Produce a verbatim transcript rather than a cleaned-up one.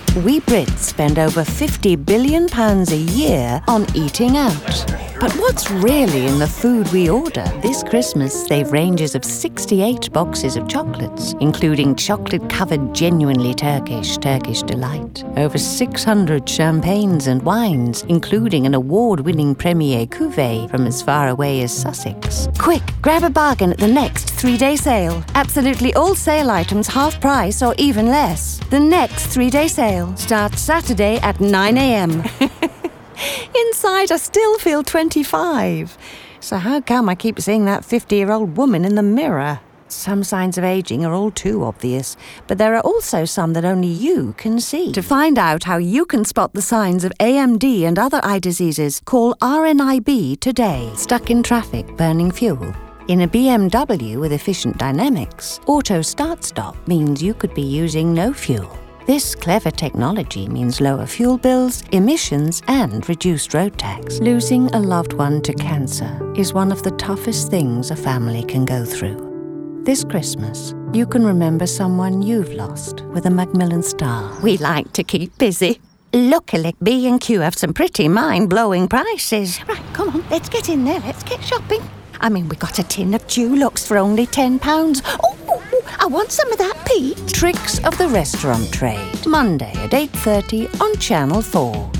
We Brits spend over fifty billion pounds a year on eating out. But what's really in the food we order? This Christmas, they've ranges of sixty-eight boxes of chocolates, including chocolate-covered genuinely Turkish, Turkish Delight. Over six hundred champagnes and wines, including an award-winning Premier Cuvée from as far away as Sussex. Quick, grab a bargain at the next three-day sale. Absolutely all sale items half price or even less. The next three-day sale starts Saturday at nine a.m. Inside, I still feel twenty-five. So how come I keep seeing that fifty-year-old woman in the mirror? Some signs of aging are all too obvious, but there are also some that only you can see. To find out how you can spot the signs of A M D and other eye diseases, call R N I B today. Stuck in traffic, burning fuel? In a B M W with efficient dynamics, auto start-stop means you could be using no fuel. This clever technology means lower fuel bills, emissions, and reduced road tax. Losing a loved one to cancer is one of the toughest things a family can go through. This Christmas, you can remember someone you've lost with a Macmillan Star. We like to keep busy. Luckily, B and Q have some pretty mind-blowing prices. Right, come on, let's get in there, let's get shopping. I mean, we got a tin of Dulux for only ten pounds. Oh, I want some of that, Pete. Tricks of the Restaurant Trade. Monday at eight thirty on Channel four.